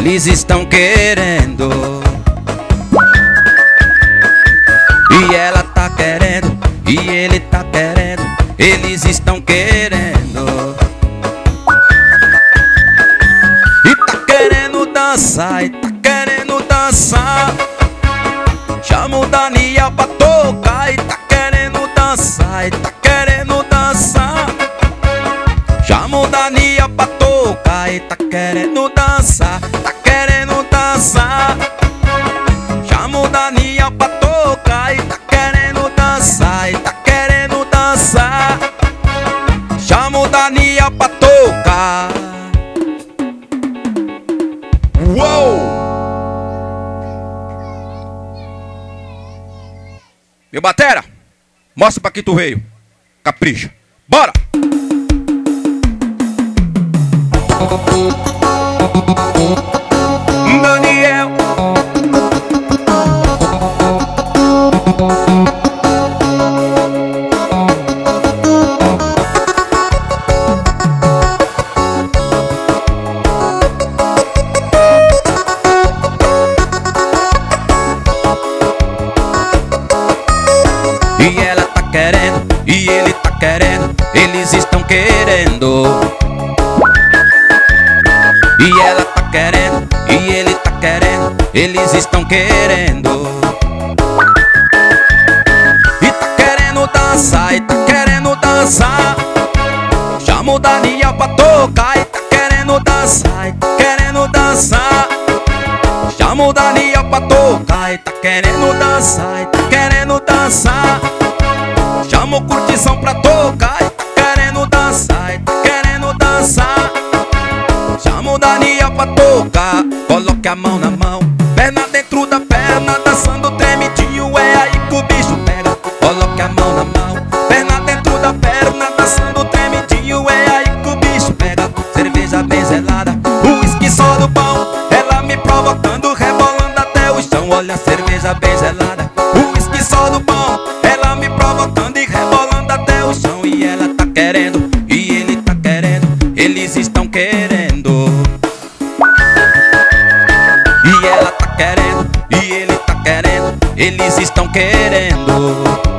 eles estão querendo. E ela tá querendo, e ele tá querendo, eles estão querendo. E tá querendo dançar, e tá querendo dançar. Chama o Daniel pra tocar. E tá querendo dançar, e tá querendo dançar. Chama o Daniel pra tocar. E tá querendo dançar, tá querendo dançar. Chama o Daniel pra tocar. E tá querendo dançar, e tá querendo dançar. Chama o Daniel pra tocar. Uou! Meu batera, mostra pra que tu veio. Capricha. Bora! Daniel. E ela tá querendo, e ele tá querendo, eles estão querendo. E ela tá querendo, e ele tá querendo, eles estão querendo. E tá querendo dançar, e tá querendo dançar. Chama o Daniel pra tocar. E tá querendo dançar, e tá querendo dançar. Chama o Daniel pra tocar. E tá querendo dançar, e tá querendo dançar. Chama o Curtição pra tocar. E tá querendo dançar, e tá querendo dançar. Chama o Daniel pra tocar. Coloque a mão na mão, perna dentro da perna, dançando tremidinho, é aí que o bicho pega. Coloque a mão na mão, perna dentro da perna, dançando tremidinho, é aí que o bicho pega. Cerveja bem gelada, uísque só do bom, ela me provocando, rebolando até o chão. Olha a cerveja bem gelada, uísque só do bom, ela me provocando e rebolando até o chão. E ela tá querendo, e ele tá querendo, eles estão querendo. E ela tá querendo, e ele tá querendo, eles estão querendo.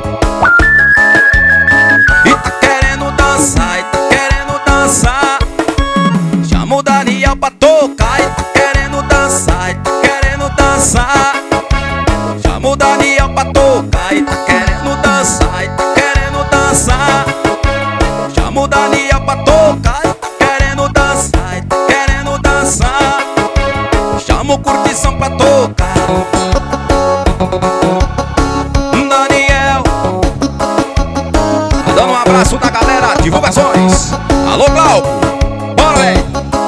E tá querendo dançar, e tá querendo dançar. Chama o Daniel pra tocar. E tá querendo dançar, e tá querendo dançar. Chama o Daniel pra tocar. E tá querendo dançar, e tá querendo dançar. Chama o Daniel pra tocar. E tá querendo dançar, e tá querendo dançar. Chama o Curtição pra tocar. Daniel, dando um abraço da galera, divulgações. Alô, Glauco, bora, velho.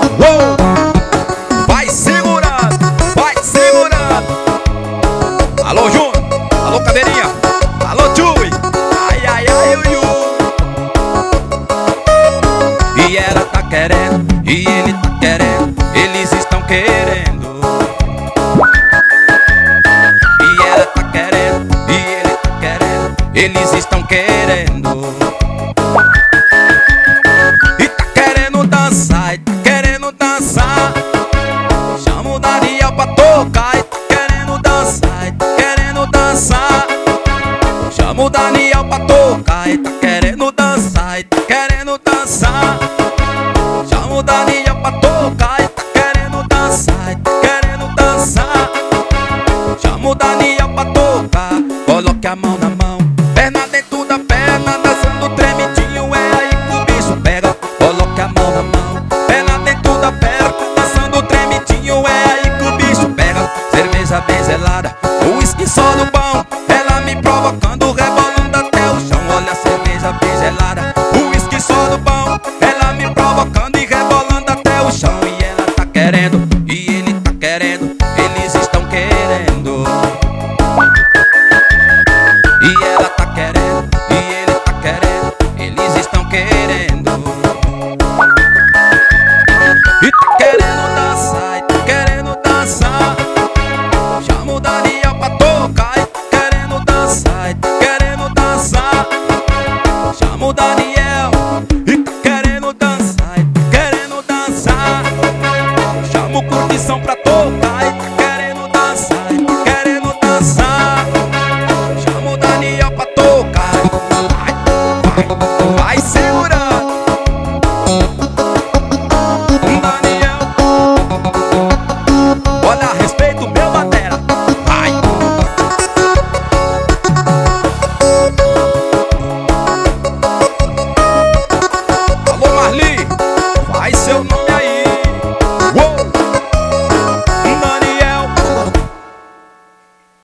Vai segurando, vai segurando. Alô, Júnior, alô, Caveirinha, alô, Tchui. Ai, ai, ai, ui, ui. E ela tá querendo, e ele tá querendo, eles estão querendo. E ela tá querendo, e ele tá querendo, eles estão querendo.